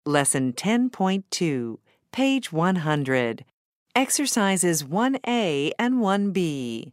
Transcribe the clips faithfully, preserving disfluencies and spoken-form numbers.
Lesson ten point two, page one hundred. Exercises one A and one B.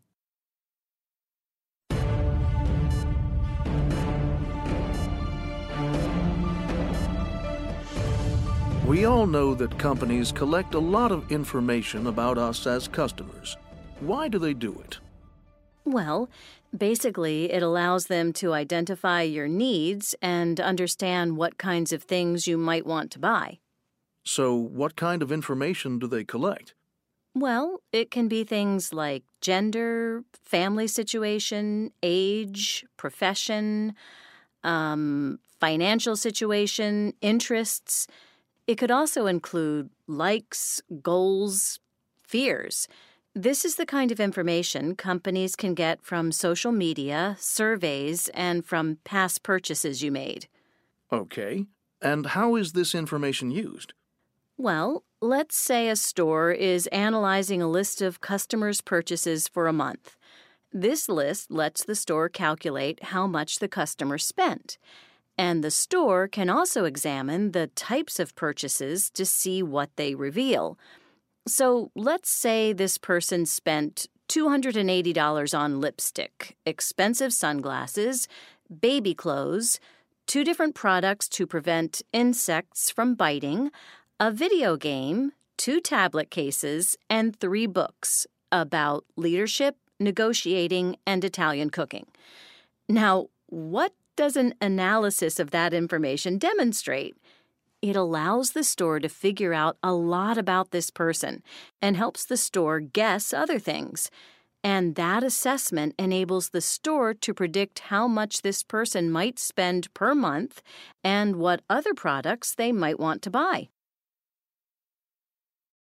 We all know that companies collect a lot of information about us as customers. Why do they do it? Well, basically, it allows them to identify your needs and understand what kinds of things you might want to buy. So, what kind of information do they collect? Well, it can be things like gender, family situation, age, profession, um, financial situation, interests. It could also include likes, goals, fears. This is the kind of information companies can get from social media, surveys, and from past purchases you made. Okay. And how is this information used? Well, let's say a store is analyzing a list of customers' purchases for a month. This list lets the store calculate how much the customer spent. And the store can also examine the types of purchases to see what they reveal. So let's say this person spent two hundred eighty dollars on lipstick, expensive sunglasses, baby clothes, two different products to prevent insects from biting, a video game, two tablet cases, and three books about leadership, negotiating, and Italian cooking. Now, what does an analysis of that information demonstrate? It allows the store to figure out a lot about this person and helps the store guess other things. And that assessment enables the store to predict how much this person might spend per month and what other products they might want to buy.